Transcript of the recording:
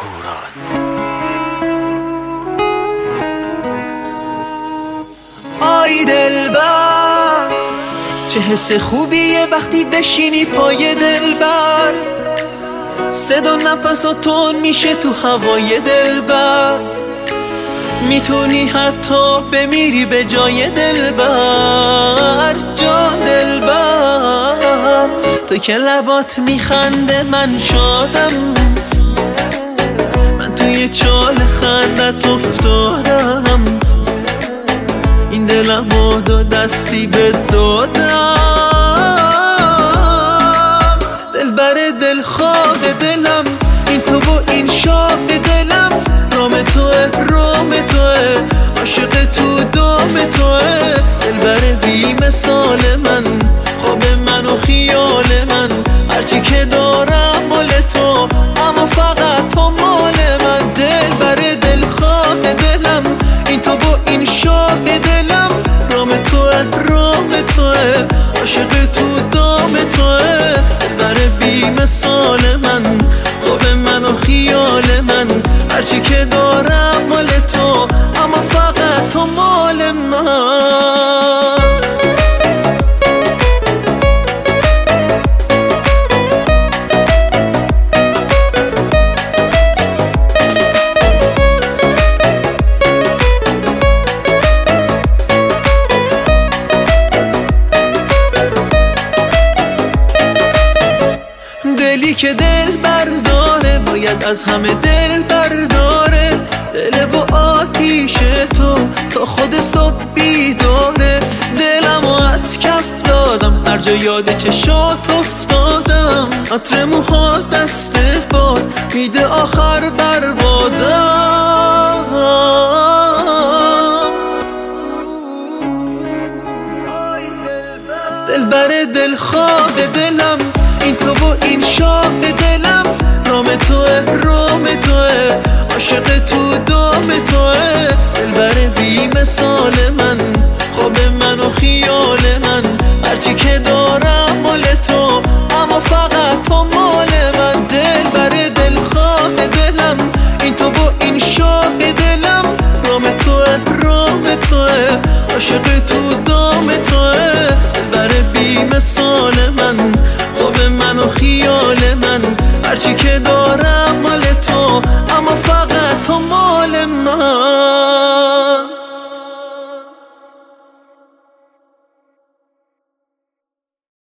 هوراد. آی دلبر چه حس خوبیه وقتی بشینی پای دلبر، صدا نفس و تون میشه تو هوای دلبر، میتونی حتی بمیری به جای دلبر. جان دلبر تو که لبات میخنده من شادم، من توی چال خندت افتادم، این دلم و دو دستی به دادم. دلبر دلخواه دلم این تو و این شاه دلم، رام توه عاشق تو دام توه. دلبر بی مثال من، خواب من و خیال من، هرچی که دارم مال تو اما فقط تو مال من. دلبر دلخواه دلم این تو و این شاه دلم، رام توه عاشق تو دام توه. دلبر بی مثال من، خواب من و خیال من، هرچی که دارم مال تو اما فقط تو مال من. دلی که دل برداره باید از همه دل برداره، دل و آتیش تو خود صبح بیداره. دلمو از کف دادم هر جا یاد چشات افتادم، عطر موها دست باد میده آخر بربادم. دلبر دلخواه دلم این تو و این شاه